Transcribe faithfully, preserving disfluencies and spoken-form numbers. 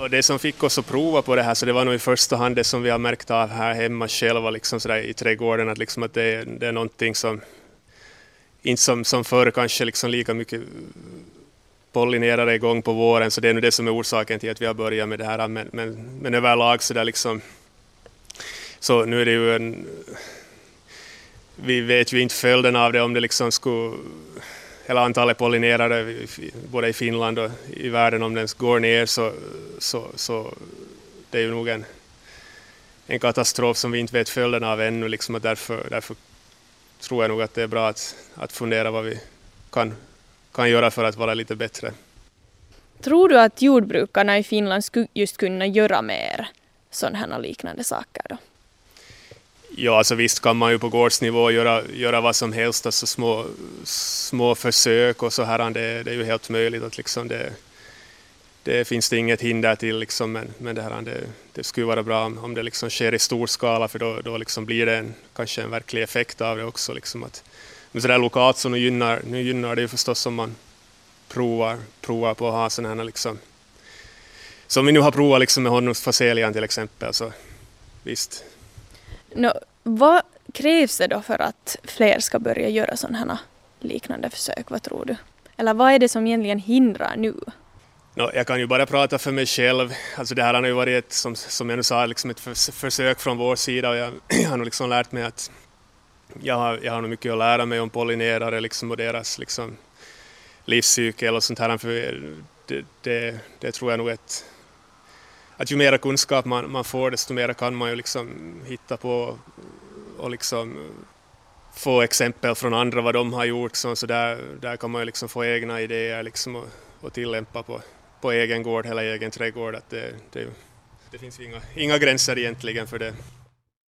Och det som fick oss att prova på det här, så det var nog i första hand det som vi har märkt av här hemma själva liksom så där i trädgården, att, liksom att det, det är någonting som inte som, som förr kanske liksom lika mycket pollinerare igång på våren, så det är nog det som är orsaken till att vi har börjat med det här, men, men, men överlag så där liksom, så nu är det ju en, vi vet ju inte följden av det om det liksom skulle, eller antalet pollinerare både i Finland och i världen, om den går ner så, så, så det är ju nog en, en katastrof som vi inte vet följden av ännu liksom, och därför, därför tror jag nog att det är bra att, att fundera vad vi kan, kan göra för att vara lite bättre. Tror du att jordbrukarna i Finland skulle just kunna göra mer sådana här liknande saker då? Ja, alltså visst kan man ju på gårdsnivå göra, göra vad som helst, alltså små, små försök och så här, det, det är ju helt möjligt att liksom det, det finns det inget hinder till liksom, men, men det, här, det, det skulle vara bra om, om det liksom sker i stor skala, för då, då liksom blir det en, kanske en verklig effekt av det också. Liksom att, men så där lokalt så nu gynnar, nu gynnar det ju förstås om man provar, provar på att ha sådana här liksom, som vi nu har provat liksom med honungsfaselian till exempel, så visst. No, vad krävs det då för att fler ska börja göra sådana här liknande försök, vad tror du? Eller vad är det som egentligen hindrar nu? No, jag kan ju bara prata för mig själv. Alltså det här har ju varit ett, som, som jag nu sa, liksom ett förs- försök från vår sida, och jag, jag har nog liksom lärt mig att jag har, jag har nog mycket att lära mig om pollinerare liksom, och deras liksom, livscykel och sånt här. För det, det, det tror jag nog ett, att ju mer kunskap man, man får, desto mer kan man ju liksom hitta på och liksom få exempel från andra vad de har gjort. Så, så där, där kan man ju liksom få egna idéer liksom och, och tillämpa på, på egen gård eller egen trädgård. Att det, det, det finns inga, inga gränser egentligen för det.